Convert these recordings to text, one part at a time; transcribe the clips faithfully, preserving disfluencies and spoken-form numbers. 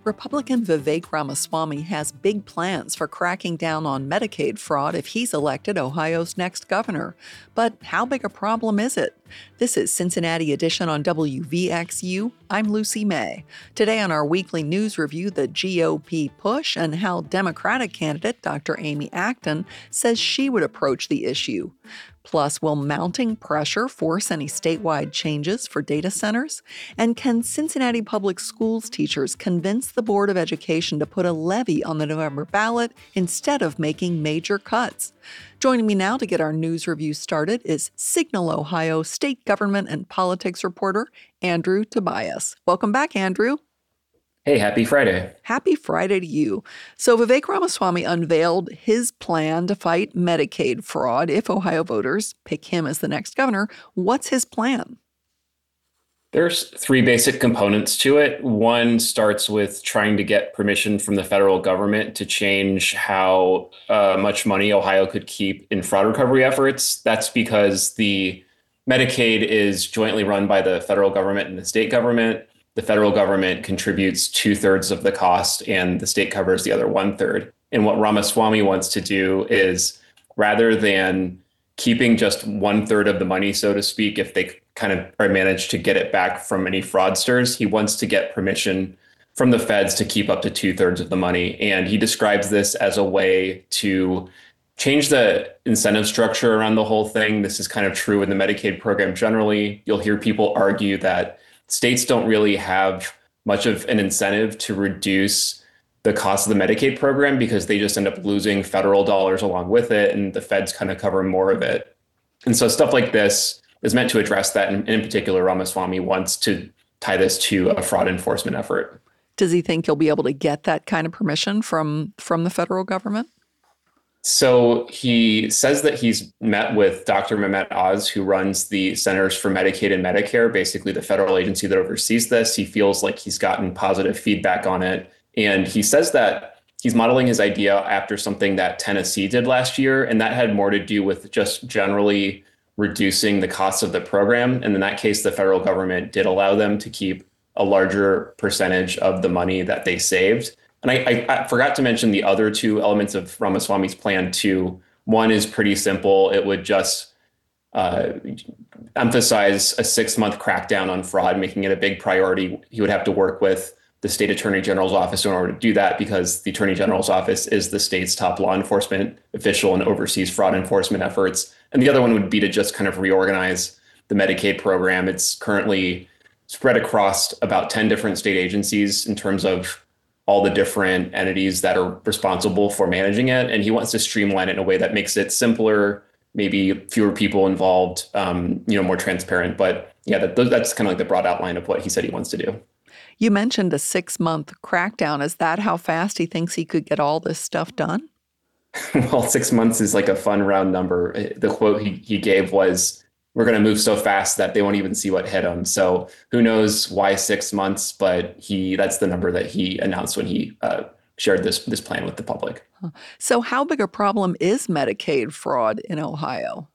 Republican Vivek Ramaswamy has big plans for cracking down on Medicaid fraud if he's elected Ohio's next governor. But how big a problem is it? This is Cincinnati Edition on W V X U. I'm Lucy May. Today on our weekly news review, the G O P push and how Democratic candidate Doctor Amy Acton says she would approach the issue. Plus, will mounting pressure force any statewide changes for data centers? And can Cincinnati Public Schools teachers convince the Board of Education to put a levy on the November ballot instead of making major cuts? Joining me now to get our news review started is Signal Ohio state government and politics reporter Andrew Tobias. Welcome back, Andrew. Hey, happy Friday. Happy Friday to you. So Vivek Ramaswamy unveiled his plan to fight Medicaid fraud if Ohio voters pick him as the next governor. What's his plan? There's three basic components to it. One starts with trying to get permission from the federal government to change how uh, much money Ohio could keep in fraud recovery efforts. That's because the Medicaid is jointly run by the federal government and the state government. The federal government contributes two thirds of the cost and the state covers the other one third. And what Ramaswamy wants to do is, rather than keeping just one third of the money, so to speak, if they kind of are managed to get it back from any fraudsters, he wants to get permission from the feds to keep up to two thirds of the money. And he describes this as a way to change the incentive structure around the whole thing. This is kind of true in the Medicaid program generally. You'll hear people argue that states don't really have much of an incentive to reduce the cost of the Medicaid program because they just end up losing federal dollars along with it, and the feds kind of cover more of it. And so stuff like this is meant to address that. And in particular, Ramaswamy wants to tie this to a fraud enforcement effort. Does he think he'll be able to get that kind of permission from, from the federal government? So he says that he's met with Doctor Mehmet Oz, who runs the Centers for Medicaid and Medicare, basically the federal agency that oversees this. He feels like he's gotten positive feedback on it. And he says that he's modeling his idea after something that Tennessee did last year. And that had more to do with just generally reducing the costs of the program. And in that case, the federal government did allow them to keep a larger percentage of the money that they saved. And I, I, I forgot to mention the other two elements of Ramaswamy's plan too. One is pretty simple. It would just uh, emphasize a six-month crackdown on fraud, making it a big priority. He would have to work with the state attorney general's office in order to do that because the attorney general's office is the state's top law enforcement official and oversees fraud enforcement efforts. And the other one would be to just kind of reorganize the Medicaid program. It's currently spread across about ten different state agencies in terms of all the different entities that are responsible for managing it. And he wants to streamline it in a way that makes it simpler, maybe fewer people involved, um, you know, more transparent. But yeah, that, that's kind of like the broad outline of what he said he wants to do. You mentioned a six-month crackdown. Is that how fast he thinks he could get all this stuff done? Well, six months is like a fun round number. The quote he, he gave was, "We're going to move so fast that they won't even see what hit them." So who knows why six months, but he that's the number that he announced when he uh, shared this this plan with the public. So how big a problem is Medicaid fraud in Ohio?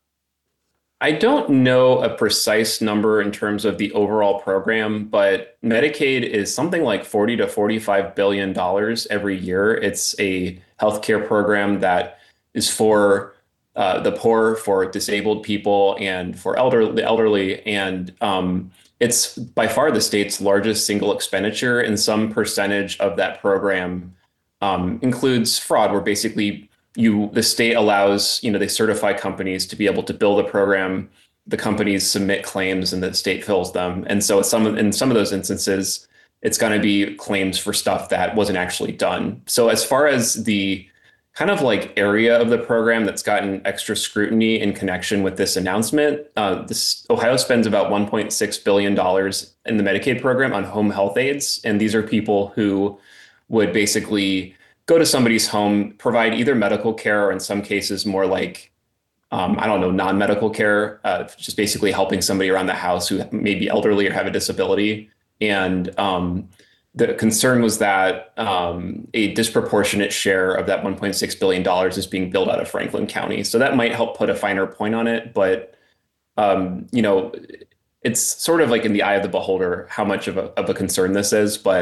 I don't know a precise number in terms of the overall program, but Medicaid is something like forty to forty-five billion dollars every year. It's a healthcare program that is for Uh, the poor, for disabled people, and for elder, the elderly. And um, it's by far the state's largest single expenditure, and some percentage of that program um, includes fraud, where basically you the state allows, you know, they certify companies to be able to bill the program. The companies submit claims and the state fills them. And so some in some of those instances, it's going to be claims for stuff that wasn't actually done. So as far as the kind of like area of the program that's gotten extra scrutiny in connection with this announcement, uh, this, Ohio spends about one point six billion dollars in the Medicaid program on home health aides. And these are people who would basically go to somebody's home, provide either medical care or in some cases more like, um, I don't know, non-medical care, uh, just basically helping somebody around the house who may be elderly or have a disability. And um, the concern was that um, a disproportionate share of that one point six billion dollars is being billed out of Franklin County. So that might help put a finer point on it. But, um, you know, it's sort of like in the eye of the beholder how much of a, of a concern this is. But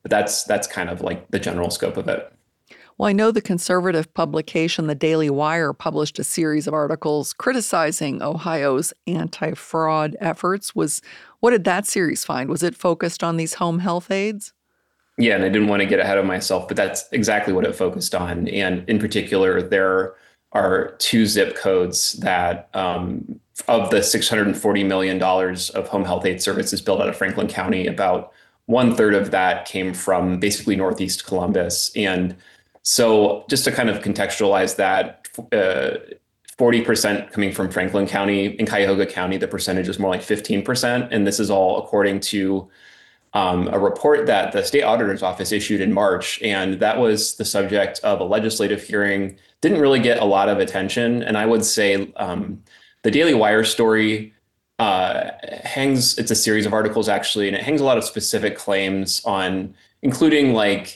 But that's that's kind of like the general scope of it. Well, I know the conservative publication, The Daily Wire, published a series of articles criticizing Ohio's anti-fraud efforts. Was what did that series find? Was it focused on these home health aides? Yeah, and I didn't want to get ahead of myself, but that's exactly what it focused on. And in particular, there are two zip codes that um, of the six hundred forty million dollars of home health aid services built out of Franklin County, about one third of that came from basically Northeast Columbus. And so just to kind of contextualize that, uh, forty percent coming from Franklin County. In Cuyahoga County, the percentage is more like fifteen percent. And this is all according to um, a report that the state auditor's office issued in March. And that was the subject of a legislative hearing. Didn't really get a lot of attention. And I would say um, the Daily Wire story uh, hangs, it's a series of articles actually, and it hangs a lot of specific claims on, including like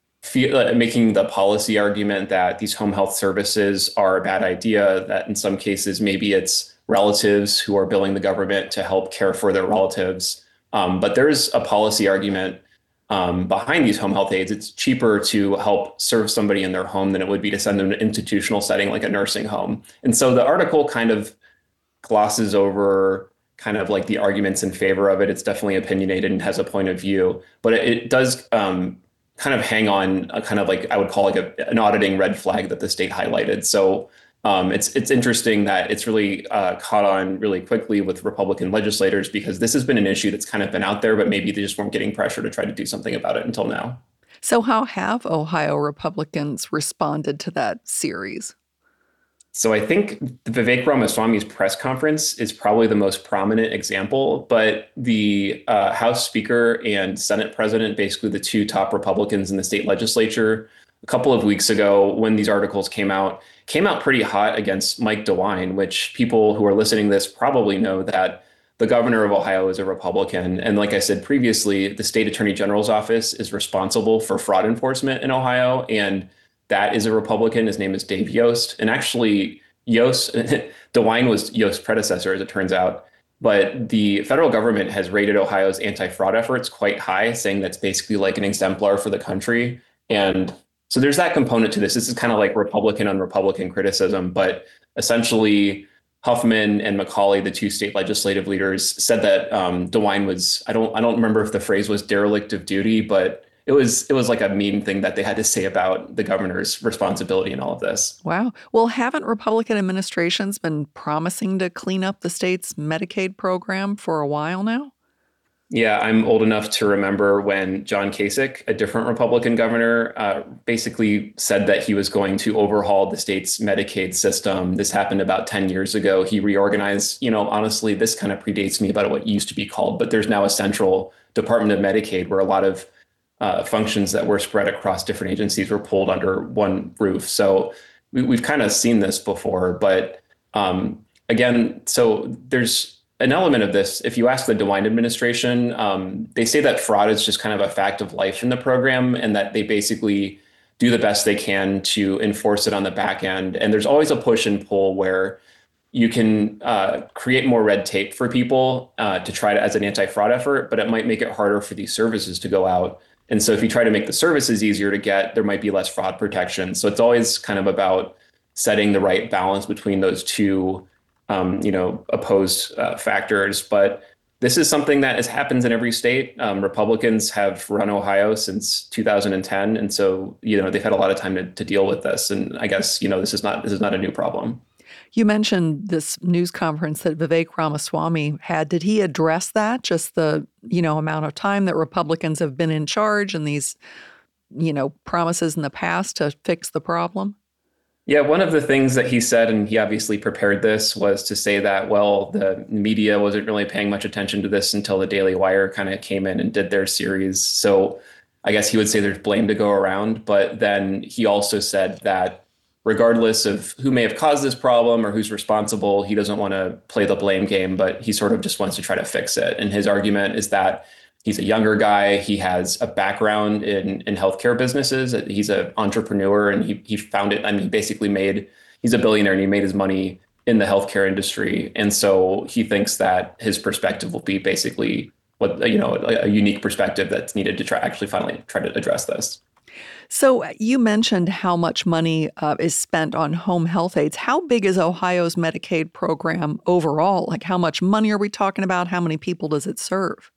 making the policy argument that these home health services are a bad idea, that in some cases, maybe it's relatives who are billing the government to help care for their relatives. Um, but there's a policy argument um, behind these home health aides. It's cheaper to help serve somebody in their home than it would be to send them to an institutional setting like a nursing home. And so the article kind of glosses over kind of like the arguments in favor of it. It's definitely opinionated and has a point of view, but it, it does um, kind of hang on a kind of like, I would call like a, an auditing red flag that the state highlighted. So um, it's it's interesting that it's really uh, caught on really quickly with Republican legislators, because this has been an issue that's kind of been out there, but maybe they just weren't getting pressure to try to do something about it until now. So how have Ohio Republicans responded to that series? So I think Vivek Ramaswamy's press conference is probably the most prominent example, but the uh, House Speaker and Senate President, basically the two top Republicans in the state legislature, a couple of weeks ago when these articles came out, came out pretty hot against Mike DeWine, which people who are listening to this probably know that the governor of Ohio is a Republican. And like I said previously, the state attorney general's office is responsible for fraud enforcement in Ohio. And that is a Republican. His name is Dave Yost. And actually, Yost, DeWine was Yost's predecessor, as it turns out. But the federal government has rated Ohio's anti-fraud efforts quite high, saying that's basically like an exemplar for the country. And so there's that component to this. This is kind of like Republican on Republican criticism. But essentially, Huffman and McCauley, the two state legislative leaders, said that um, DeWine was, I don't, I don't remember if the phrase was derelict of duty, but It was it was like a mean thing that they had to say about the governor's responsibility in all of this. Wow. Well, haven't Republican administrations been promising to clean up the state's Medicaid program for a while now? Yeah, I'm old enough to remember when John Kasich, a different Republican governor, uh, basically said that he was going to overhaul the state's Medicaid system. This happened about ten years ago. He reorganized, you know, honestly, this kind of predates me about what used to be called, but there's now a central Department of Medicaid where a lot of Uh, functions that were spread across different agencies were pulled under one roof. So we, we've kind of seen this before. But um, again, so there's an element of this. If you ask the DeWine administration, um, they say that fraud is just kind of a fact of life in the program, and that they basically do the best they can to enforce it on the back end. And there's always a push and pull where you can uh, create more red tape for people uh, to try to as an anti-fraud effort, but it might make it harder for these services to go out. And so if you try to make the services easier to get, there might be less fraud protection. So it's always kind of about setting the right balance between those two, um, you know, opposed uh, factors. But this is something that has happens in every state. Um, Republicans have run Ohio since two thousand ten. And so, you know, they've had a lot of time to, to deal with this. And I guess, you know, this is not this is not a new problem. You mentioned this news conference that Vivek Ramaswamy had. Did he address that, just the, you know, amount of time that Republicans have been in charge and these, you know, promises in the past to fix the problem? Yeah, one of the things that he said, and he obviously prepared this, was to say that, well, the media wasn't really paying much attention to this until the Daily Wire kind of came in and did their series. So I guess he would say there's blame to go around. But then he also said that regardless of who may have caused this problem or who's responsible, he doesn't want to play the blame game, but he sort of just wants to try to fix it. And his argument is that he's a younger guy. He has a background in, in healthcare businesses. He's an entrepreneur, and he, he found it. I mean, he basically made, he's a billionaire, and he made his money in the healthcare industry. And so he thinks that his perspective will be basically what, you know, a, a unique perspective that's needed to try actually finally try to address this. So uh, you mentioned how much money uh, is spent on home health aides. How big is Ohio's Medicaid program overall? Like how much money are we talking about? How many people does it serve?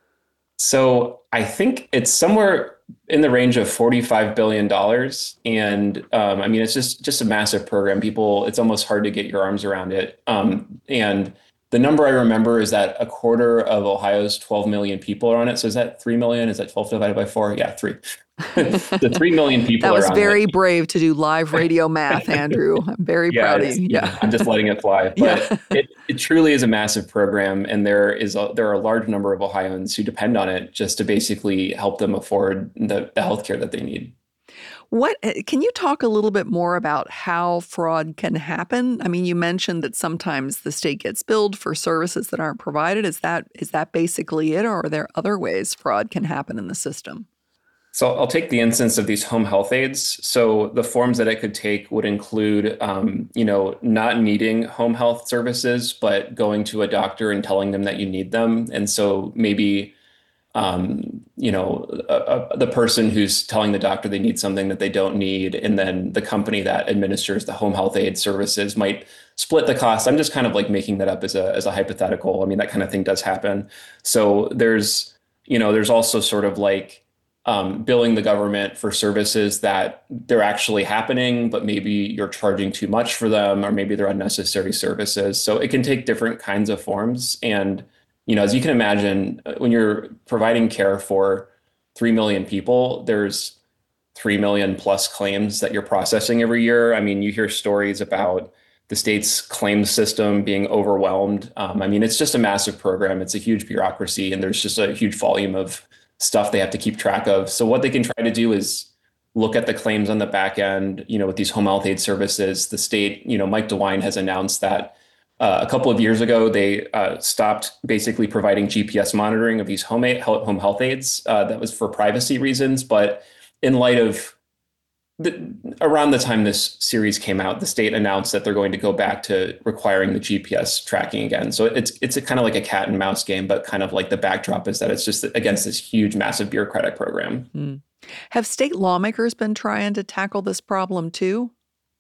So I think it's somewhere in the range of forty-five billion dollars. And um, I mean, it's just just a massive program. People, it's almost hard to get your arms around it. Um, and the number I remember is that a quarter of Ohio's twelve million people are on it. So is that three million? Is that twelve divided by four? Yeah, three. The three million That people are was on very it. brave to do live radio math, Andrew. I'm very Yeah, proud of it's, you. you know, Yeah. I'm just letting it fly. Yeah. But it, it truly is a massive program, and there is a, there are a large number of Ohioans who depend on it just to basically help them afford the, the healthcare that they need. What uh, can you talk a little bit more about how fraud can happen? I mean, you mentioned that sometimes the state gets billed for services that aren't provided. Is that is that basically it, or are there other ways fraud can happen in the system? So I'll take the instance of these home health aides. So the forms that it could take would include, um, you know, not needing home health services, but going to a doctor and telling them that you need them. And so maybe um, you know, uh, uh, the person who's telling the doctor they need something that they don't need, and then the company that administers the home health aid services might split the cost. I'm just kind of like making that up as a as a hypothetical. I mean, that kind of thing does happen. So there's, you know, there's also sort of like um, billing the government for services that they're actually happening, but maybe you're charging too much for them, or maybe they're unnecessary services. So it can take different kinds of forms. And you know, as you can imagine, uh, when you're providing care for three million people, there's three million plus claims that you're processing every year. I mean, you hear stories about the state's claims system being overwhelmed. Um, I mean, it's just a massive program. It's a huge bureaucracy, and there's just a huge volume of stuff they have to keep track of. So what they can try to do is look at the claims on the back end, you know, with these home health aid services. The state, you know, Mike DeWine has announced that Uh, a couple of years ago, they uh, stopped basically providing G P S monitoring of these home, aid, home health aides. Uh, that was for privacy reasons. But in light of the, around the time this series came out, the state announced that they're going to go back to requiring the G P S tracking again. So it's it's a kind of like a cat and mouse game, but kind of like the backdrop is that it's just against this huge, massive bureaucratic program. Hmm. Have state lawmakers been trying to tackle this problem too?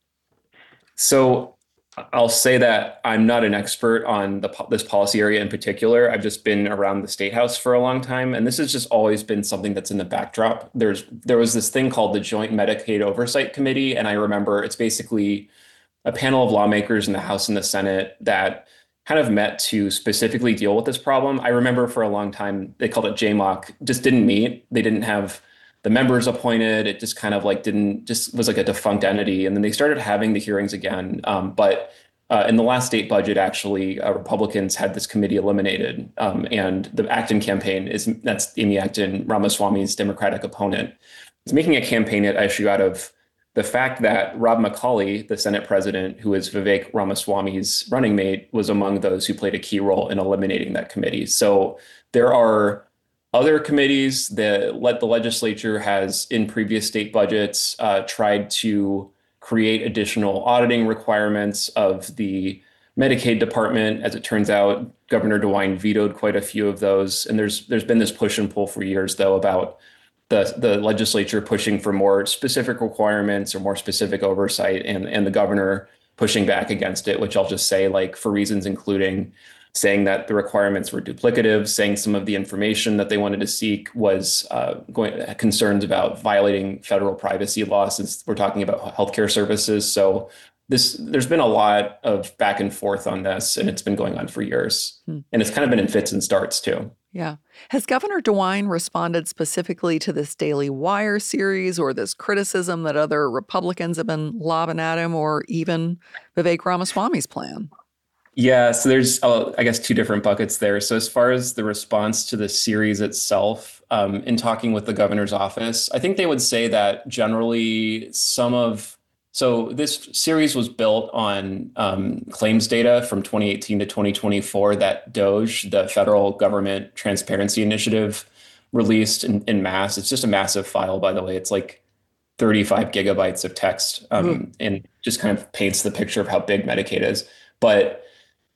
So I'll say that I'm not an expert on the, this policy area in particular. I've just been around the state house for a long time, and this has just always been something that's in the backdrop. There's there was this thing called the Joint Medicaid Oversight Committee, and I remember it's basically a panel of lawmakers in the House and the Senate that kind of met to specifically deal with this problem. I remember for a long time they called it J M O C, just didn't meet. They didn't have the members appointed. It just kind of like didn't, just was like a defunct entity. And then they started having the hearings again. Um, but uh, in the last state budget, actually, uh, Republicans had this committee eliminated. Um, and the Acton campaign is, that's Amy Acton, Ramaswamy's Democratic opponent, is making a campaign issue out of the fact that Rob McCauley, the Senate president, who is Vivek Ramaswamy's running mate, was among those who played a key role in eliminating that committee. So there are other committees that let the legislature has in previous state budgets uh, tried to create additional auditing requirements of the Medicaid department. As it turns out, Governor DeWine vetoed quite a few of those. And there's there's been this push and pull for years, though, about the, the legislature pushing for more specific requirements or more specific oversight, and, and the governor pushing back against it, which I'll just say, like, for reasons including saying that the requirements were duplicative, saying some of the information that they wanted to seek was uh, going concerns about violating federal privacy laws, since we're talking about healthcare services. So this there's been a lot of back and forth on this, and it's been going on for years. Hmm. And it's kind of been in fits and starts too. Yeah. Has Governor DeWine responded specifically to this Daily Wire series or this criticism that other Republicans have been lobbing at him, or even Vivek Ramaswamy's plan? Yeah, so there's, uh, I guess, two different buckets there. So as far as the response to the series itself, um, in talking with the governor's office, I think they would say that generally some of, so this series was built on um, claims data from twenty eighteen to twenty twenty-four that DOJ, the Federal Government Transparency Initiative, released in, in mass. It's just a massive file, by the way. It's like thirty-five gigabytes of text, um, mm. and just kind of paints the picture of how big Medicaid is. But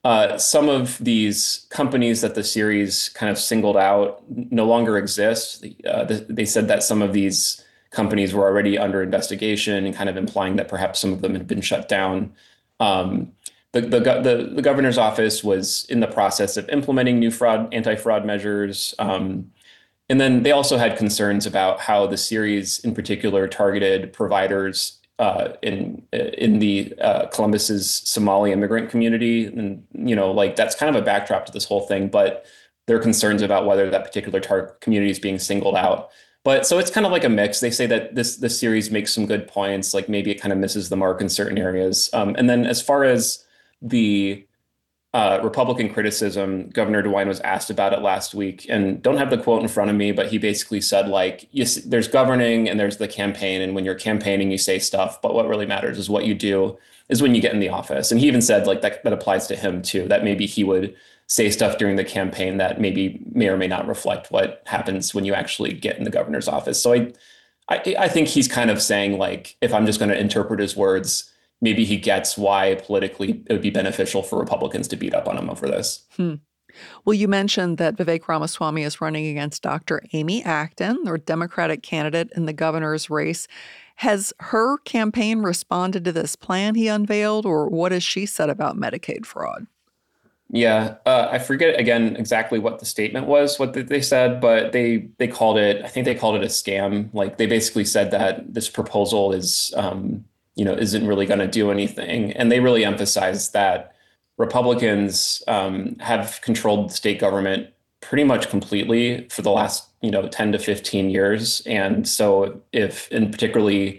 uh, some of these companies that the series kind of singled out no longer exist. Uh, they said that some of these companies were already under investigation and kind of implying that perhaps some of them had been shut down. Um, the, the, the, the governor's office was in the process of implementing new fraud, anti-fraud measures. Um, and then they also had concerns about how the series in particular targeted providers uh, in in the uh, Columbus's Somali immigrant community. And, you know, like that's kind of a backdrop to this whole thing, but there are concerns about whether that particular target community is being singled out. But so it's kind of like a mix. They say that this this series makes some good points, like maybe it kind of misses the mark in certain areas. Um, and then as far as the uh, Republican criticism, Governor DeWine was asked about it last week, and don't have the quote in front of me, but he basically said, like, yes, there's governing and there's the campaign. And when you're campaigning, you say stuff, but what really matters is what you do is when you get in the office. And he even said, like, that, that applies to him too, that maybe he would say stuff during the campaign that maybe may or may not reflect what happens when you actually get in the governor's office. So I, I, I think he's kind of saying, like, if I'm just going to interpret his words, maybe he gets why politically it would be beneficial for Republicans to beat up on him over this. Hmm. Well, you mentioned that Vivek Ramaswamy is running against Doctor Amy Acton, the Democratic candidate in the governor's race. Has her campaign responded to this plan he unveiled, or what has she said about Medicaid fraud? Yeah, uh, I forget again exactly what the statement was, what they said, but they they called it, I think they called it a scam. Like they basically said that this proposal is, um, you know, isn't really going to do anything. And they really emphasized that Republicans um, have controlled the state government pretty much completely for the last, you know, ten to fifteen years. And so if, and particularly,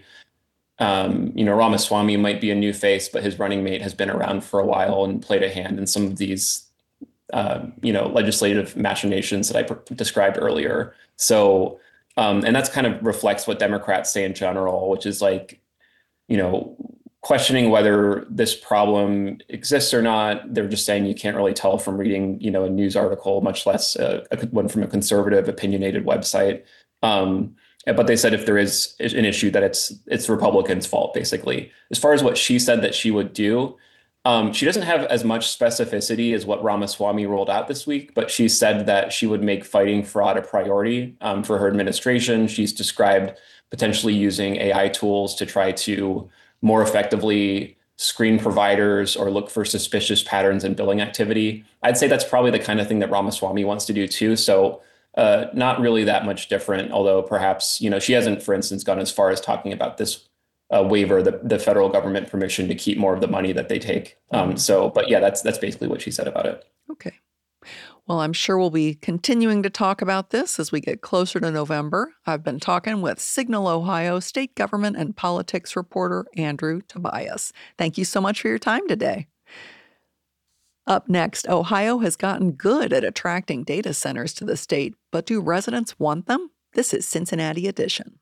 um, you know, Ramaswamy might be a new face, but his running mate has been around for a while and played a hand in some of these, uh, you know, legislative machinations that I pr- described earlier. So, um, and that's kind of reflects what Democrats say in general, which is like, you know, questioning whether this problem exists or not. They're just saying you can't really tell from reading, you know, a news article, much less a, a one from a conservative, opinionated website. Um, but they said if there is an issue, that it's it's Republicans' fault, basically. As far as what she said that she would do, um, she doesn't have as much specificity as what Ramaswamy rolled out this week, but she said that she would make fighting fraud a priority um, for her administration. She's described potentially using A I tools to try to more effectively screen providers or look for suspicious patterns in billing activity. I'd say that's probably the kind of thing that Ramaswamy wants to do too. So uh, not really that much different, although perhaps, you know, she hasn't, for instance, gone as far as talking about this uh, waiver, the, the federal government permission to keep more of the money that they take. Um, so, but yeah, that's that's basically what she said about it. Okay. Well, I'm sure we'll be continuing to talk about this as we get closer to November. I've been talking with Signal Ohio state government and politics reporter Andrew Tobias. Thank you so much for your time today. Up next, Ohio has gotten good at attracting data centers to the state, but do residents want them? This is Cincinnati Edition.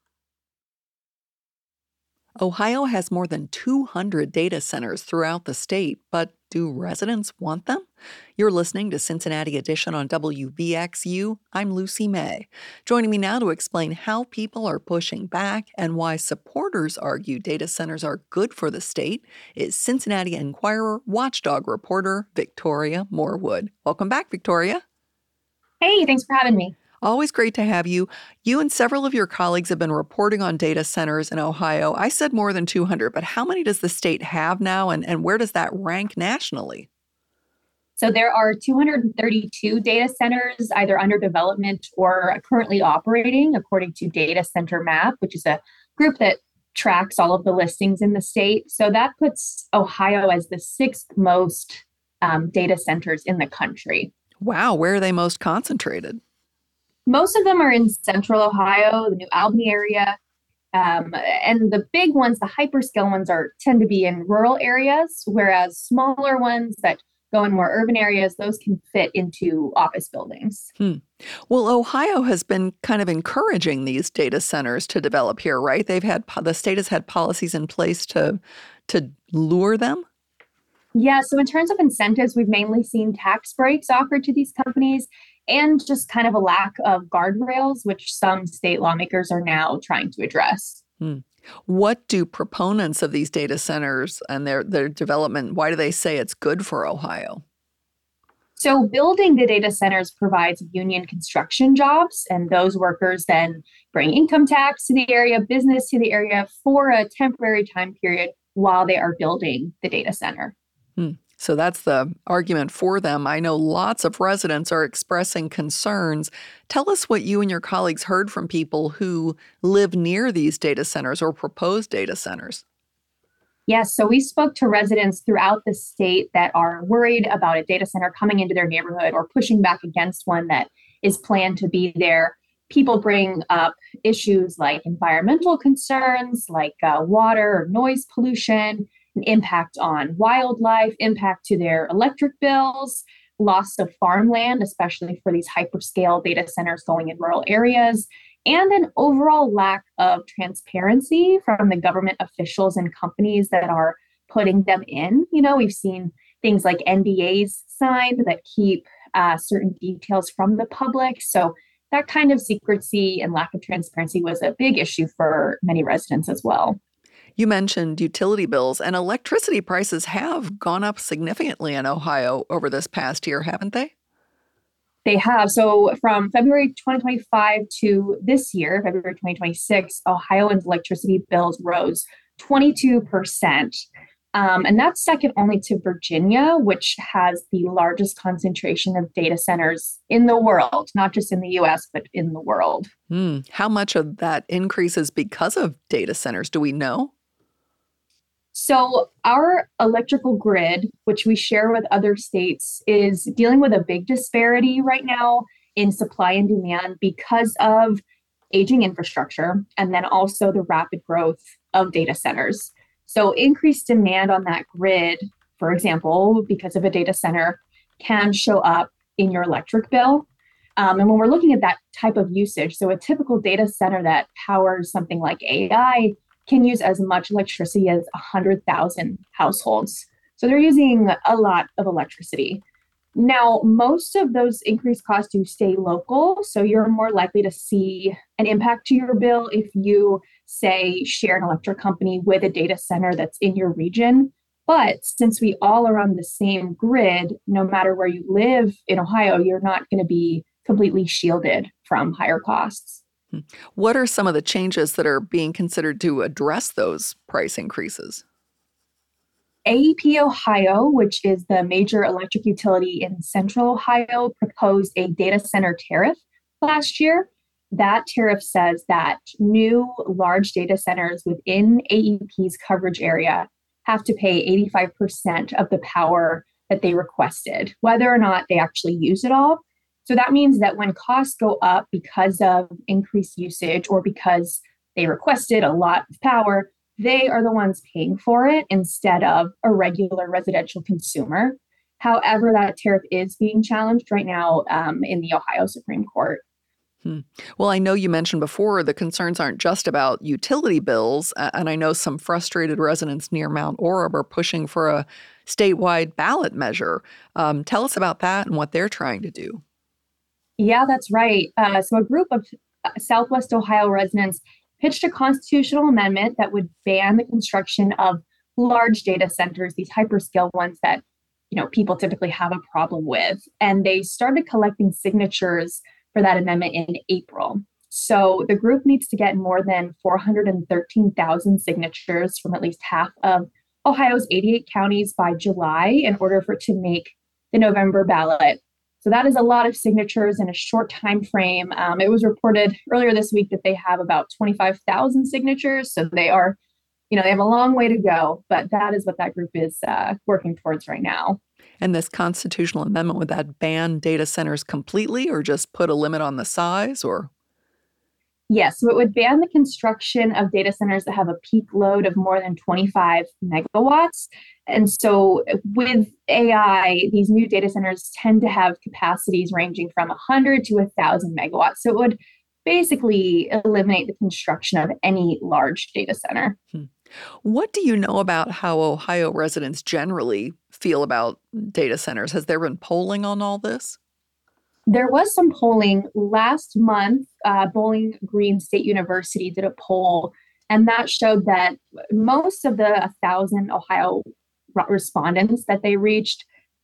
Ohio has more than two hundred data centers throughout the state, but do residents want them? You're listening to Cincinnati Edition on W V X U. I'm Lucy May. Joining me now to explain how people are pushing back and why supporters argue data centers are good for the state is Cincinnati Enquirer watchdog reporter Victoria Morwood. Welcome back, Victoria. Hey, thanks for having me. Always great to have you. You and several of your colleagues have been reporting on data centers in Ohio. I said more than two hundred, but how many does the state have now, and, and where does that rank nationally? So there are two hundred thirty-two data centers either under development or currently operating, according to Data Center Map, which is a group that tracks all of the listings in the state. So that puts Ohio as the sixth most um, data centers in the country. Wow, where are they most concentrated? Most of them are in central Ohio, the New Albany area. Um, and the big ones, the hyperscale ones, are tend to be in rural areas, whereas smaller ones that go in more urban areas, those can fit into office buildings. Hmm. Well, Ohio has been kind of encouraging these data centers to develop here, right? They've had the state has had policies in place to to lure them. Yeah, so in terms of incentives, we've mainly seen tax breaks offered to these companies and just kind of a lack of guardrails, which some state lawmakers are now trying to address. Hmm. What do proponents of these data centers and their, their development, why do they say it's good for Ohio? So building the data centers provides union construction jobs, and those workers then bring income tax to the area, business to the area for a temporary time period while they are building the data center. Hmm. So that's the argument for them. I know lots of residents are expressing concerns. Tell us what you and your colleagues heard from people who live near these data centers or proposed data centers. Yes, so we spoke to residents throughout the state that are worried about a data center coming into their neighborhood or pushing back against one that is planned to be there. People bring up issues like environmental concerns, like uh, water or noise pollution, an impact on wildlife, impact to their electric bills, loss of farmland, especially for these hyperscale data centers going in rural areas, and an overall lack of transparency from the government officials and companies that are putting them in. You know, we've seen things like N D As signed that keep uh, certain details from the public. So that kind of secrecy and lack of transparency was a big issue for many residents as well. You mentioned utility bills, and electricity prices have gone up significantly in Ohio over this past year, haven't they? They have. So from February twenty twenty-five to this year, February twenty twenty-six, Ohioans' electricity bills rose twenty-two percent. Um, and that's second only to Virginia, which has the largest concentration of data centers in the world, not just in the U S, but in the world. Hmm. How much of that increase is because of data centers? Do we know? So our electrical grid, which we share with other states, is dealing with a big disparity right now in supply and demand because of aging infrastructure and then also the rapid growth of data centers. So increased demand on that grid, for example, because of a data center, can show up in your electric bill. Um, and when we're looking at that type of usage, so a typical data center that powers something like A I can use as much electricity as one hundred thousand households. So they're using a lot of electricity. Now, most of those increased costs do stay local, so you're more likely to see an impact to your bill if you, say, share an electric company with a data center that's in your region. But since we all are on the same grid, no matter where you live in Ohio, you're not going to be completely shielded from higher costs. What are some of the changes that are being considered to address those price increases? A E P Ohio, which is the major electric utility in Central Ohio, proposed a data center tariff last year. That tariff says that new large data centers within A E P's coverage area have to pay eighty-five percent of the power that they requested, whether or not they actually use it all. So that means that when costs go up because of increased usage or because they requested a lot of power, they are the ones paying for it instead of a regular residential consumer. However, that tariff is being challenged right now um, in the Ohio Supreme Court. Hmm. Well, I know you mentioned before the concerns aren't just about utility bills, uh, and I know some frustrated residents near Mount Orab are pushing for a statewide ballot measure. Um, tell us about that and what they're trying to do. Yeah, that's right. Uh, so a group of Southwest Ohio residents pitched a constitutional amendment that would ban the construction of large data centers, these hyperscale ones that, you know, people typically have a problem with. And they started collecting signatures for that amendment in April. So the group needs to get more than four hundred thirteen thousand signatures from at least half of Ohio's eighty-eight counties by July in order for it to make the November ballot. So that is a lot of signatures in a short time frame. Um, it was reported earlier this week that they have about twenty-five thousand signatures. So they are, you know, they have a long way to go, but that is what that group is uh, working towards right now. And this constitutional amendment, would that ban data centers completely or just put a limit on the size or? Yes, so it would ban the construction of data centers that have a peak load of more than twenty-five megawatts. And so with A I, these new data centers tend to have capacities ranging from one hundred to one thousand megawatts. So it would basically eliminate the construction of any large data center. Hmm. What do you know about how Ohio residents generally feel about data centers? Has there been polling on all this? There was some polling last month. Uh, Bowling Green State University did a poll, and that showed that most of the one thousand Ohio respondents that they reached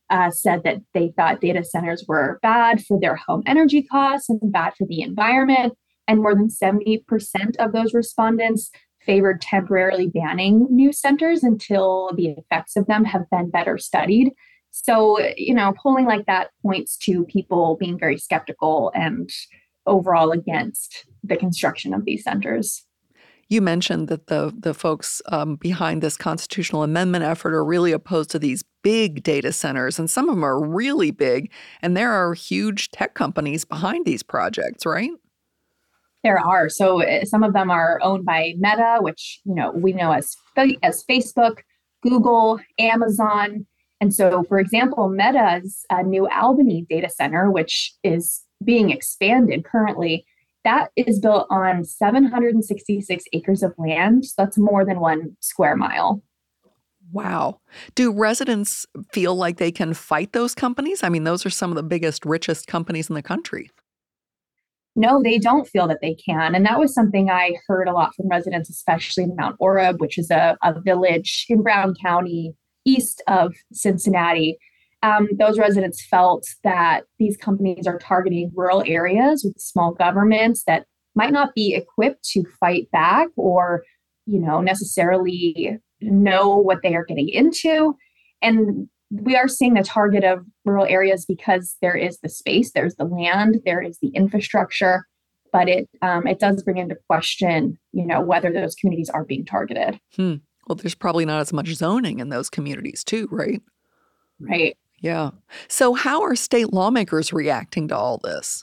uh, said that they thought data centers were bad for their home energy costs and bad for the environment. And more than seventy percent of those respondents favored temporarily banning new centers until the effects of them have been better studied. So, you know, polling like that points to people being very skeptical and overall against the construction of these centers. You mentioned that the the folks um, behind this constitutional amendment effort are really opposed to these big data centers, and some of them are really big, and there are huge tech companies behind these projects, right? There are. So uh, some of them are owned by Meta, which, you know, we know as as Facebook, Google, Amazon. And so, for example, Meta's uh, New Albany data center, which is being expanded currently, that is built on seven hundred sixty-six acres of land. So that's more than one square mile. Wow. Do residents feel like they can fight those companies? I mean, those are some of the biggest, richest companies in the country. No, they don't feel that they can. And that was something I heard a lot from residents, especially in Mount Orab, which is a, a village in Brown County, east of Cincinnati. Um, those residents felt that these companies are targeting rural areas with small governments that might not be equipped to fight back or, you know, necessarily know what they are getting into. And we are seeing the target of rural areas because there is the space, there's the land, there is the infrastructure, but it um, it does bring into question, you know, whether those communities are being targeted. Hmm. Well, there's probably not as much zoning in those communities too, right? Right. Yeah. So how are state lawmakers reacting to all this?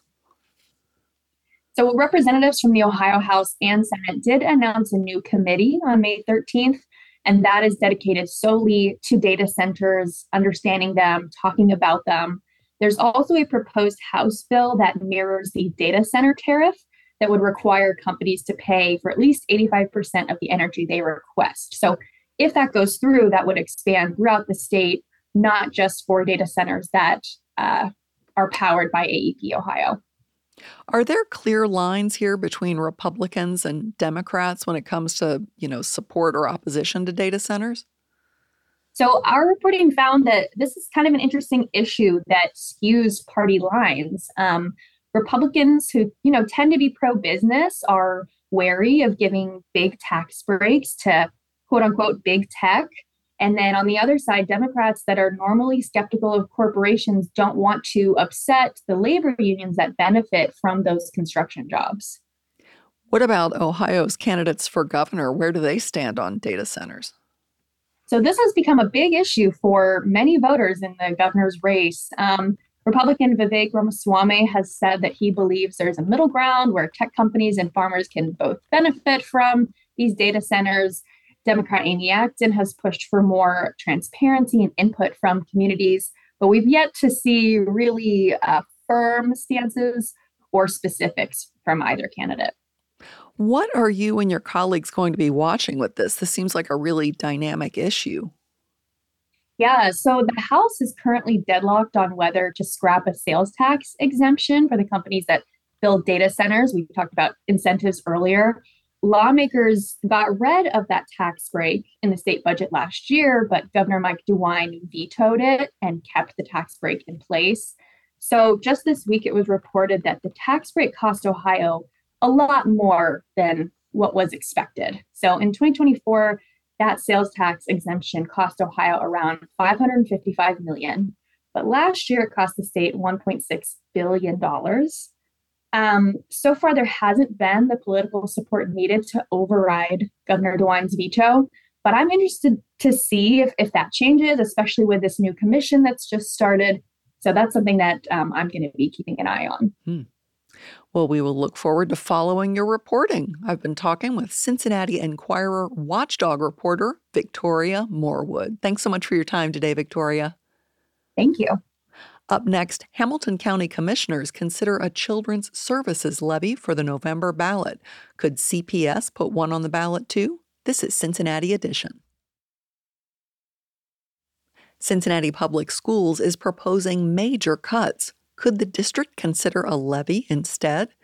So representatives from the Ohio House and Senate did announce a new committee on May thirteenth, and that is dedicated solely to data centers, understanding them, talking about them. There's also a proposed House bill that mirrors the data center tariff that would require companies to pay for at least eighty-five percent of the energy they request. So if that goes through, that would expand throughout the state, not just for data centers that uh, are powered by A E P Ohio. Are there clear lines here between Republicans and Democrats when it comes to, you know, support or opposition to data centers? So our reporting found that this is kind of an interesting issue that skews party lines. Um, Republicans who, you know, tend to be pro-business are wary of giving big tax breaks to quote unquote big tech. And then on the other side, Democrats that are normally skeptical of corporations don't want to upset the labor unions that benefit from those construction jobs. What about Ohio's candidates for governor? Where do they stand on data centers? So this has become a big issue for many voters in the governor's race. Um, Republican Vivek Ramaswamy has said that he believes there's a middle ground where tech companies and farmers can both benefit from these data centers. Democrat Amy Acton has pushed for more transparency and input from communities, but we've yet to see really uh, firm stances or specifics from either candidate. What are you and your colleagues going to be watching with this? This seems like a really dynamic issue. Yeah, so the House is currently deadlocked on whether to scrap a sales tax exemption for the companies that build data centers. We talked about incentives earlier. Lawmakers got rid of that tax break in the state budget last year, but Governor Mike DeWine vetoed it and kept the tax break in place. So just this week, it was reported that the tax break cost Ohio a lot more than what was expected. So in twenty twenty-four, that sales tax exemption cost Ohio around five hundred fifty-five million dollars, but last year it cost the state one point six billion dollars. Um, so far, there hasn't been the political support needed to override Governor DeWine's veto, but I'm interested to see if, if that changes, especially with this new commission that's just started. So that's something that um, I'm going to be keeping an eye on. Hmm. Well, we will look forward to following your reporting. I've been talking with Cincinnati Enquirer watchdog reporter Victoria Morwood. Thanks so much for your time today, Victoria. Thank you. Up next, Hamilton County commissioners consider a children's services levy for the November ballot. Could C P S put one on the ballot too? This is Cincinnati Edition. Cincinnati Public Schools is proposing major cuts. Could the district consider a levy instead?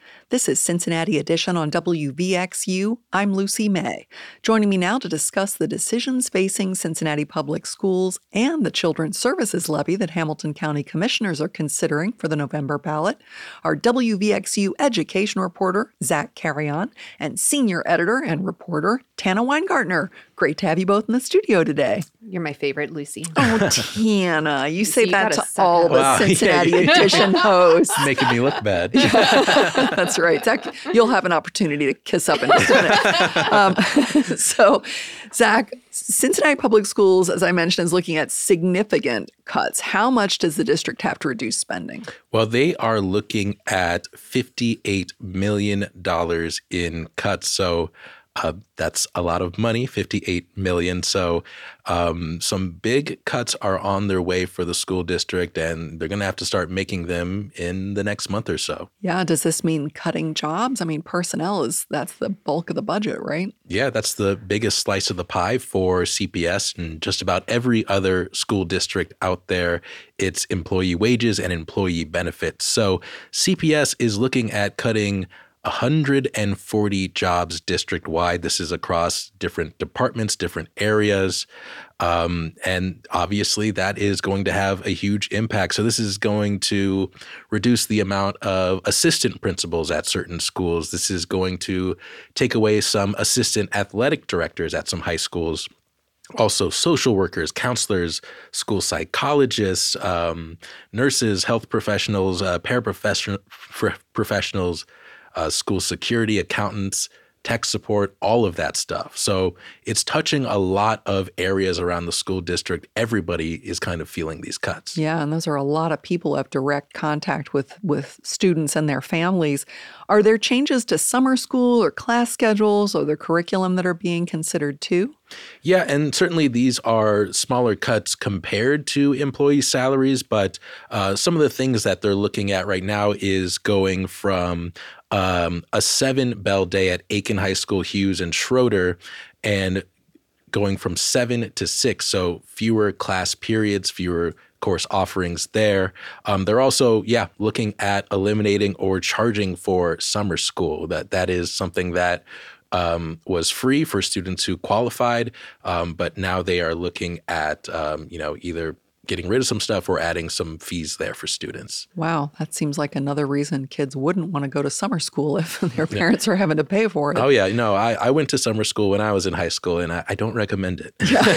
This is Cincinnati Edition on W V X U. I'm Lucy May. Joining me now to discuss the decisions facing Cincinnati Public Schools and the Children's Services Levy that Hamilton County Commissioners are considering for the November ballot are W V X U education reporter Zach Carrion and senior editor and reporter Tana Weingartner. Great to have you both in the studio today. You're my favorite, Lucy. Oh, Tana, you say you that to gotta suck all up. the Wow. Cincinnati Yeah. Edition hosts. Making me look bad. That's right. Zach, you'll have an opportunity to kiss up in just a minute. Um, so, Zach, Cincinnati Public Schools, as I mentioned, is looking at significant cuts. How much does the district have to reduce spending? Well, they are looking at fifty-eight million dollars in cuts. So uh, that's a lot of money, fifty-eight million dollars. So um, some big cuts are on their way for the school district, and they're going to have to start making them in the next month or so. Yeah. Does this mean cutting jobs? I mean, personnel is, that's the bulk of the budget, right? Yeah, that's the biggest slice of the pie for C P S and just about every other school district out there. It's employee wages and employee benefits. So C P S is looking at cutting one hundred forty jobs district-wide. This is across different departments, different areas. Um, and obviously that is going to have a huge impact. So this is going to reduce the amount of assistant principals at certain schools. This is going to take away some assistant athletic directors at some high schools. Also, social workers, counselors, school psychologists, um, nurses, health professionals, uh, paraprofessional f- professionals, uh, school security, accountants, tech support, all of that stuff. So it's touching a lot of areas around the school district. Everybody is kind of feeling these cuts. Yeah, and those are a lot of people who have direct contact with, with students and their families. Are there changes to summer school or class schedules or the curriculum that are being considered too? Yeah, and certainly these are smaller cuts compared to employee salaries, but uh, some of the things that they're looking at right now is going from um, a seven bell day at Aiken High School, Hughes, and Schroeder, and going from seven to six, so fewer class periods, fewer course offerings there. Um, they're also, yeah, looking at eliminating or charging for summer school. That that is something that um, was free for students who qualified, um, but now they are looking at, um, you know, either getting rid of some stuff or adding some fees there for students. Wow, that seems like another reason kids wouldn't want to go to summer school if their parents yeah. are having to pay for it. Oh, yeah. No, I, I went to summer school when I was in high school, and I, I don't recommend it.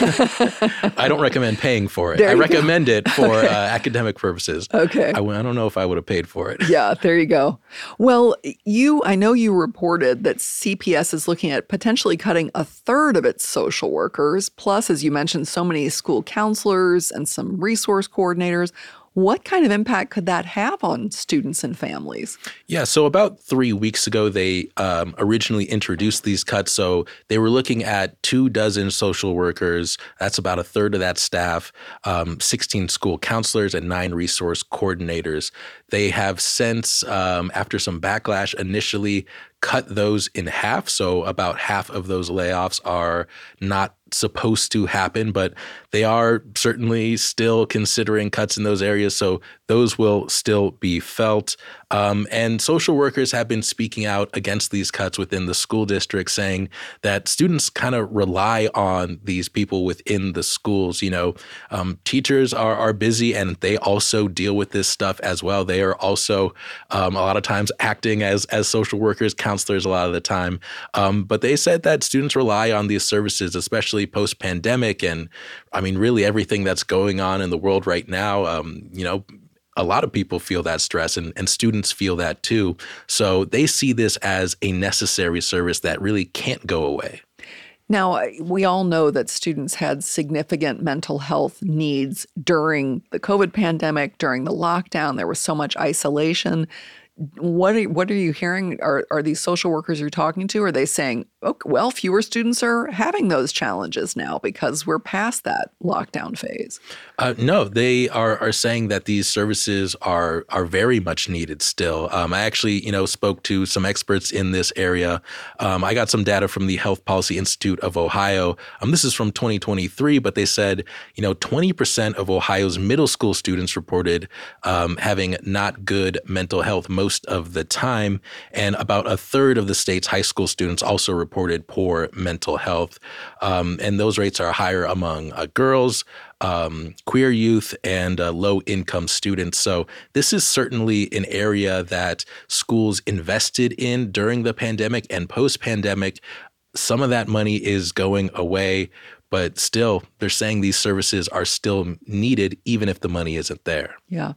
I don't recommend paying for it. There I you recommend go. it for uh, academic purposes. Okay. I, I don't know if I would have paid for it. Yeah, there you go. Well, you, I know you reported that C P S is looking at potentially cutting a third of its social workers, plus, as you mentioned, so many school counselors and some resource coordinators. What kind of impact could that have on students and families? Yeah, so about three weeks ago, they um, originally introduced these cuts. So they were looking at two dozen social workers. That's about a third of that staff, um, sixteen school counselors, and nine resource coordinators. They have since, um, after some backlash, initially cut those in half. So about half of those layoffs are not supposed to happen, but they are certainly still considering cuts in those areas. So those will still be felt. Um, and social workers have been speaking out against these cuts within the school district, saying that students kind of rely on these people within the schools. You know, um, teachers are, are busy, and they also deal with this stuff as well. They are also um, a lot of times acting as, as social workers, counselors a lot of the time. Um, but they said that students rely on these services, especially post-pandemic. And I mean, really everything that's going on in the world right now, um, you know, a lot of people feel that stress, and, and students feel that too. So they see this as a necessary service that really can't go away. Now, we all know that students had significant mental health needs during the COVID pandemic, during the lockdown. There was so much isolation. What are, what are you hearing? Are, are these social workers you're talking to, are they saying, okay, well, fewer students are having those challenges now because we're past that lockdown phase. Uh, no, they are are saying that these services are are very much needed still. Um, I actually, you know, spoke to some experts in this area. Um, I got some data from the Health Policy Institute of Ohio. Um, this is from twenty twenty-three, but they said, you know, twenty percent of Ohio's middle school students reported um, having not good mental health most of the time, and about a third of the state's high school students also reported poor mental health. Um, and those rates are higher among uh, girls, um, queer youth, and uh, low-income students. So this is certainly an area that schools invested in during the pandemic and post-pandemic. Some of that money is going away, but still, they're saying these services are still needed even if the money isn't there. Yeah.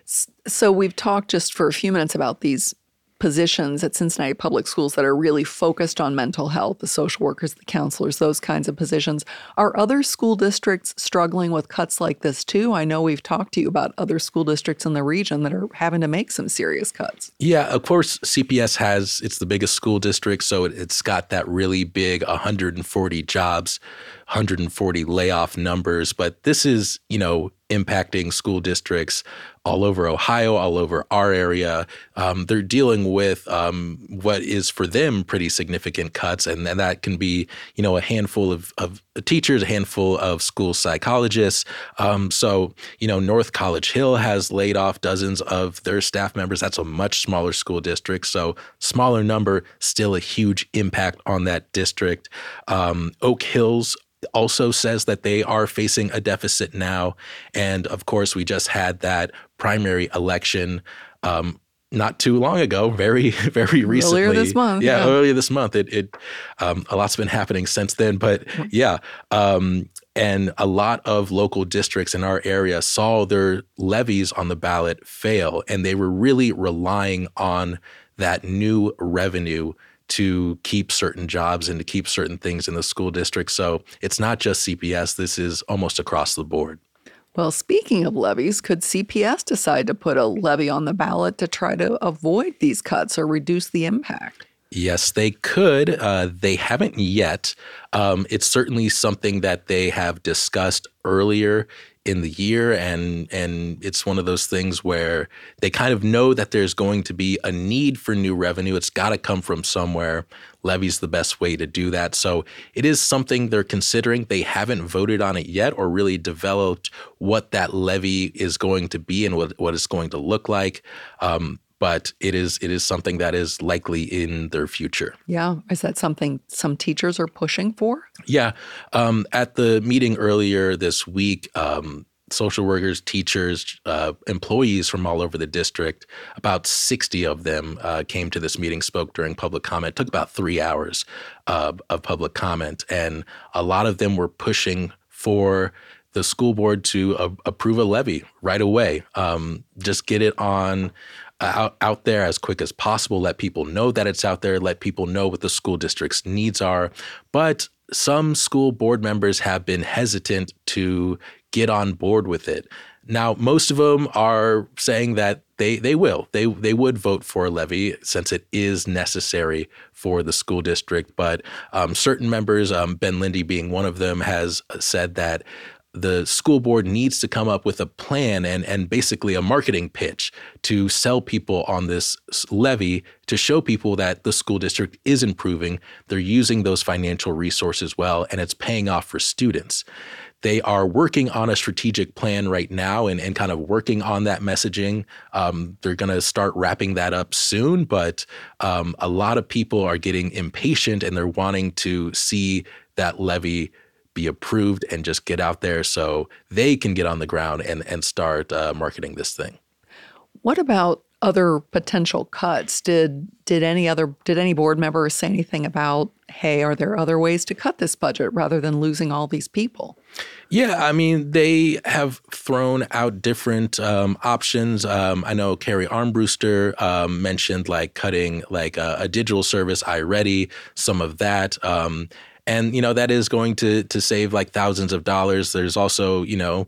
So we've talked just for a few minutes about these positions at Cincinnati Public Schools that are really focused on mental health, the social workers, the counselors, those kinds of positions. Are other school districts struggling with cuts like this too? I know we've talked to you about other school districts in the region that are having to make some serious cuts. Yeah, of course, C P S has, it's the biggest school district, so it, it's got that really big one hundred forty jobs, one hundred forty layoff numbers. But this is, you know, impacting school districts all over Ohio, all over our area. Um, they're dealing with um, what is for them pretty significant cuts, and, and that can be, you know, a handful of, of teachers, a handful of school psychologists. Um, so, you know, North College Hill has laid off dozens of their staff members. That's a much smaller school district, so smaller number, still a huge impact on that district. Um, Oak Hills also says that they are facing a deficit now. And of course, we just had that primary election um, not too long ago, very, very recently. Earlier this month. Yeah, yeah. earlier this month. It, it um, a lot's been happening since then. But yeah, um, and a lot of local districts in our area saw their levies on the ballot fail, and they were really relying on that new revenue to keep certain jobs and to keep certain things in the school district. So it's not just C P S. This is almost across the board. Well, speaking of levies, could C P S decide to put a levy on the ballot to try to avoid these cuts or reduce the impact? Yes, they could. Uh, they haven't yet. Um, it's certainly something that they have discussed earlier in the year, and and it's one of those things where they kind of know that there's going to be a need for new revenue. It's got to come from somewhere. Levy's the best way to do that. So it is something they're considering. They haven't voted on it yet or really developed what that levy is going to be and what, what it's going to look like. Um, but it is it is something that is likely in their future. Yeah. Is that something some teachers are pushing for? Yeah. Um, at the meeting earlier this week, um, social workers, teachers, uh, employees from all over the district, about sixty of them uh, came to this meeting, spoke during public comment. It took about three hours uh, of public comment. And a lot of them were pushing for the school board to uh, approve a levy right away. Um, just get it on Out, out there as quick as possible, let people know that it's out there, let people know what the school district's needs are. But some school board members have been hesitant to get on board with it. Now, most of them are saying that they they will. They they would vote for a levy since it is necessary for the school district. But um, certain members, um, Ben Lindy being one of them, has said that the school board needs to come up with a plan and, and basically a marketing pitch to sell people on this levy to show people that the school district is improving. They're using those financial resources well, and it's paying off for students. They are working on a strategic plan right now and, and kind of working on that messaging. Um, they're going to start wrapping that up soon, but um, a lot of people are getting impatient and they're wanting to see that levy be approved and just get out there so they can get on the ground and, and start uh, marketing this thing. What about other potential cuts? Did did any other did any board members say anything about, hey, are there other ways to cut this budget rather than losing all these people? Yeah, I mean, they have thrown out different um, options. Um, I know Carrie Armbruster um, mentioned like cutting like a, a digital service, iReady, some of that. Um, And, you know, that is going to to save like thousands of dollars. There's also, you know,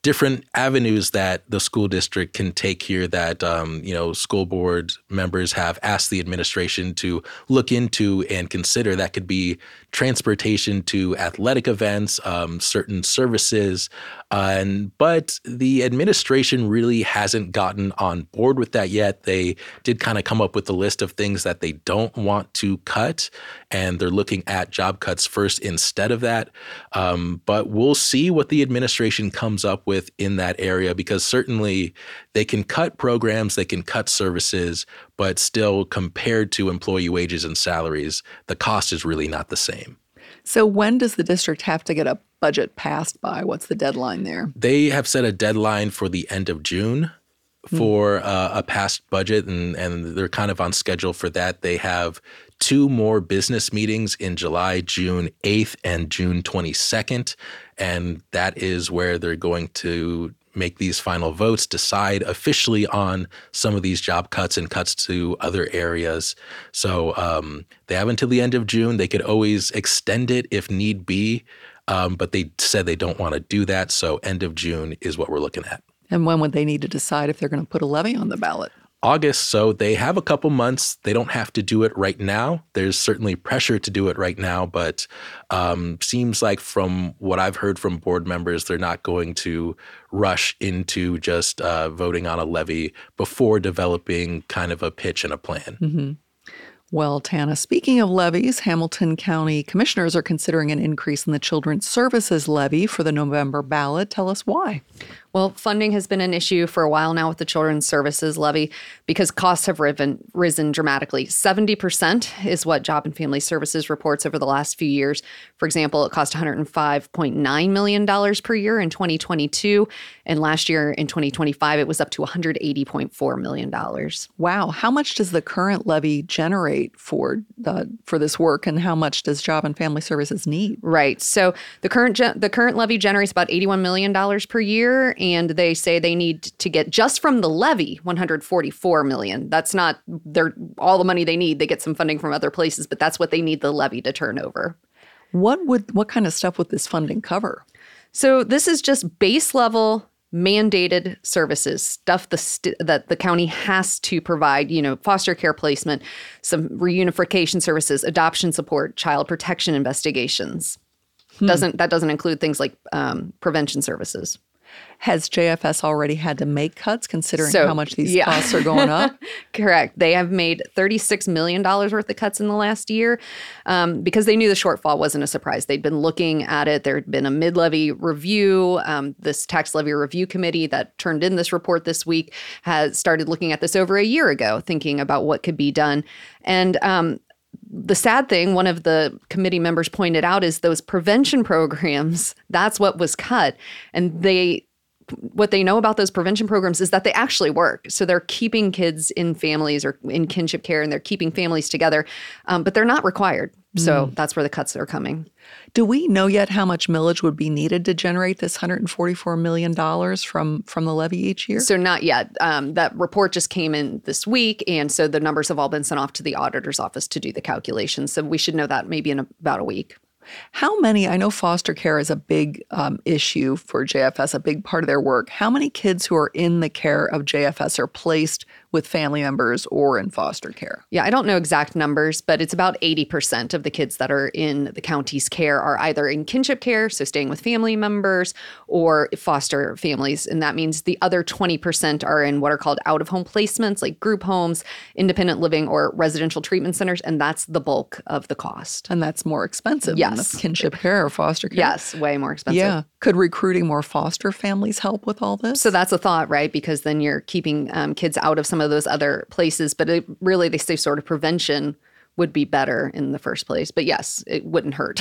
different avenues that the school district can take here that, um, you know, school board members have asked the administration to look into and consider. That could be transportation to athletic events, um, certain services. Uh, and but the administration really hasn't gotten on board with that yet. They did kind of come up with a list of things that they don't want to cut, and they're looking at job cuts first instead of that. Um, but we'll see what the administration comes up with in that area, because certainly they can cut programs, they can cut services, but still compared to employee wages and salaries, the cost is really not the same. So when does the district have to get a budget passed by? What's the deadline there? They have set a deadline for the end of June for mm. uh, a passed budget, and, and they're kind of on schedule for that. They have two more business meetings in July, June eighth and June twenty-second, and that is where they're going to make these final votes, decide officially on some of these job cuts and cuts to other areas. So um, they have until the end of June. They could always extend it if need be, um, but they said they don't want to do that. So end of June is what we're looking at. And when would they need to decide if they're going to put a levy on the ballot? August. So they have a couple months. They don't have to do it right now. There's certainly pressure to do it right now, but um, seems like from what I've heard from board members, they're not going to rush into just uh, voting on a levy before developing kind of a pitch and a plan. Mm-hmm. Well, Tana, speaking of levies, Hamilton County commissioners are considering an increase in the Children's Services levy for the November ballot. Tell us why. Well, funding has been an issue for a while now with the Children's Services levy because costs have risen, risen dramatically. seventy percent is what Job and Family Services reports over the last few years. For example, it cost one hundred five point nine million dollars per year in twenty twenty-two. And last year in twenty twenty-five, it was up to one hundred eighty point four million dollars. Wow. How much does the current levy generate for the, for this work, and how much does Job and Family Services need? Right. So the current ge- the current levy generates about eighty-one million dollars per year. And they say they need to get just from the levy one hundred forty-four million dollars. That's not their all the money they need. They get some funding from other places, but that's what they need the levy to turn over. What would what kind of stuff would this funding cover? So this is just base level mandated services, stuff the st- that the county has to provide, you know, foster care placement, some reunification services, adoption support, child protection investigations. Hmm. Doesn't that doesn't include things like um, prevention services. Has J F S already had to make cuts considering so, how much these yeah. costs are going up? Correct. They have made thirty-six million dollars worth of cuts in the last year um, because they knew the shortfall wasn't a surprise. They'd been looking at it. There had been a mid-levy review. Um, this tax levy review committee that turned in this report this week has started looking at this over a year ago, thinking about what could be done. And um, the sad thing, one of the committee members pointed out, is those prevention programs, that's what was cut. And they what they know about those prevention programs is that they actually work. So they're keeping kids in families or in kinship care, and they're keeping families together, um, but they're not required. So mm. that's where the cuts are coming. Do we know yet how much millage would be needed to generate this one hundred forty-four million dollars from, from the levy each year? So not yet. Um, that report just came in this week, and so the numbers have all been sent off to the auditor's office to do the calculations. So we should know that maybe in a, about a week. How many, I know foster care is a big um, issue for J F S, a big part of their work. How many kids who are in the care of J F S are placed with family members or in foster care? Yeah, I don't know exact numbers, but it's about eighty percent of the kids that are in the county's care are either in kinship care, so staying with family members, or foster families. And that means the other twenty percent are in what are called out-of-home placements, like group homes, independent living, or residential treatment centers. And that's the bulk of the cost. And that's more expensive yes. than the kinship care or foster care? Yes, way more expensive. Yeah. Could recruiting more foster families help with all this? So that's a thought, right? Because then you're keeping um, kids out of some of those other places. But it, really, they say sort of prevention would be better in the first place. But yes, it wouldn't hurt.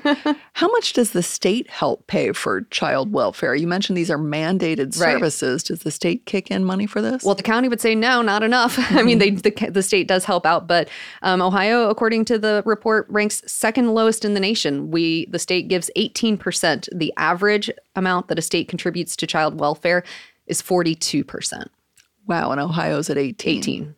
How much does the state help pay for child welfare? You mentioned these are mandated services. Right. Does the state kick in money for this? Well, the county would say no, not enough. Mm-hmm. I mean, they, the, the state does help out. But um, Ohio, according to the report, ranks second lowest in the nation. We, the state gives eighteen percent. The average amount that a state contributes to child welfare is forty-two percent. Wow, and Ohio's at eighteen. eighteen.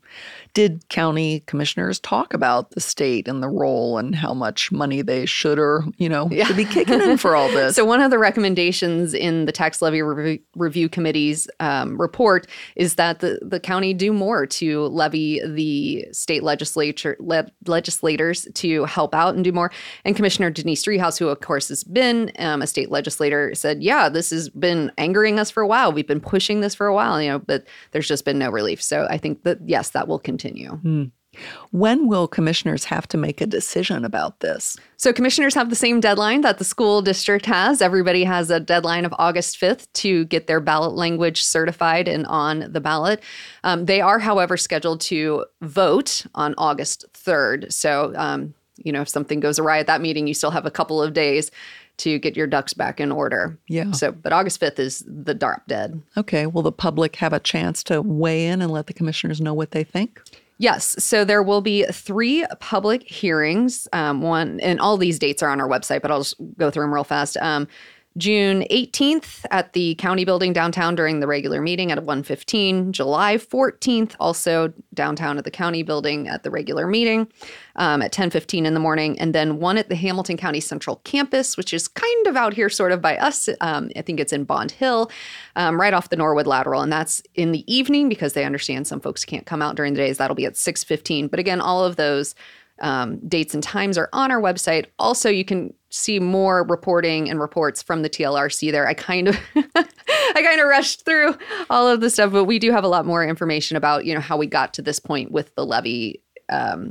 Did county commissioners talk about the state and the role and how much money they should or, you know, Yeah. should be kicking in for all this? So one of the recommendations in the Tax Levy Rev- Review Committee's um, report is that the, the county do more to levy the state legislature le- legislators to help out and do more. And Commissioner Denise Driehaus, who of course has been um, a state legislator, said, yeah, this has been angering us for a while. We've been pushing this for a while, you know, but there's just been no relief. So I think that, yes, that will continue. Mm. When will commissioners have to make a decision about this? So commissioners have the same deadline that the school district has. Everybody has a deadline of August fifth to get their ballot language certified and on the ballot. Um, they are, however, scheduled to vote on August third. So, um, you know, if something goes awry at that meeting, you still have a couple of days to get your ducks back in order. Yeah. So, but August fifth is the drop dead. Okay. Will the public have a chance to weigh in and let the commissioners know what they think? Yes. So there will be three public hearings. Um, one, and all these dates are on our website, but I'll just go through them real fast. Um, June eighteenth at the county building downtown during the regular meeting at one fifteen. July fourteenth, also downtown at the county building at the regular meeting um, at ten fifteen in the morning. And then one at the Hamilton County Central Campus, which is kind of out here sort of by us. Um, I think it's in Bond Hill, um, right off the Norwood Lateral. And that's in the evening because they understand some folks can't come out during the days. That'll be at six fifteen. But again, all of those Um, dates and times are on our website. Also, you can see more reporting and reports from the T L R C there. I kind of I kind of rushed through all of the stuff, but we do have a lot more information about, you know, how we got to this point with the levy um,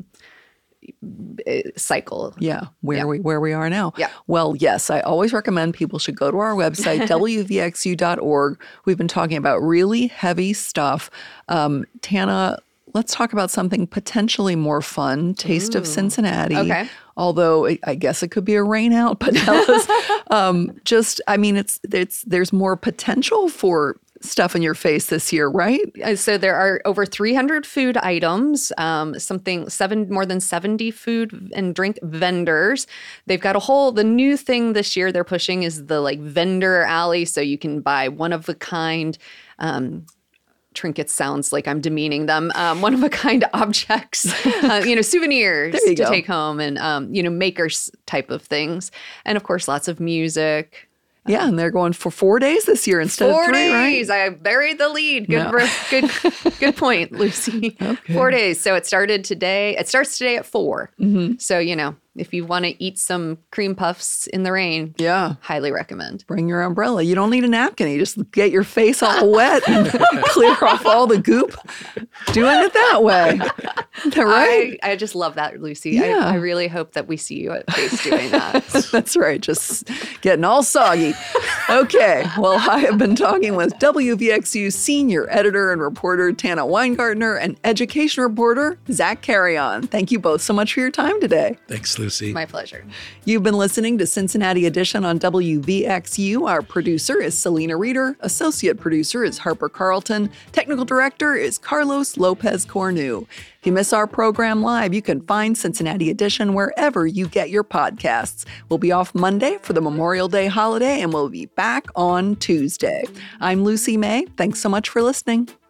cycle. Yeah, where Yeah. we where we are now. Yeah. Well, yes, I always recommend people should go to our website, w v x u dot org. We've been talking about really heavy stuff. Um, Tana, let's talk about something potentially more fun, Taste Ooh. of Cincinnati. Okay. Although I guess it could be a rain out, but tell us, um, just, I mean, it's, it's, there's more potential for stuff in your face this year, right? Uh, So there are over three hundred food items, um, something seven more than seventy food and drink vendors. They've got a whole, the new thing this year they're pushing is the like vendor alley. So you can buy one of a kind, um, trinkets sounds like I'm demeaning them. Um, one of a kind objects, uh, you know, souvenirs There you to go. take home and, um, you know, makers type of things. And of course, lots of music. Yeah, and they're going for four days this year instead Four of three, days. right? I buried the lead. Good, No. br- good, good point, Lucy. Okay. Four days. So it started today. It starts today at four. Mm-hmm. So, you know, if you want to eat some cream puffs in the rain, Yeah. highly recommend. Bring your umbrella. You don't need a napkin. You just get your face all wet and clear off all the goop. Doing it that way. Isn't that right? I, I just love that, Lucy. Yeah. I, I really hope that we see you at Face doing that. That's right. Just getting all soggy. Okay. Well, I have been talking with W V X U senior editor and reporter Tana Weingartner and education reporter Zach Carrion. Thank you both so much for your time today. Thanks, Lucy. My pleasure. You've been listening to Cincinnati Edition on W V X U. Our producer is Selena Reeder. Associate producer is Harper Carlton. Technical director is Carlos Lopez Cornu. If you miss our program live, you can find Cincinnati Edition wherever you get your podcasts. We'll be off Monday for the Memorial Day holiday, and we'll be back on Tuesday. I'm Lucy May. Thanks so much for listening.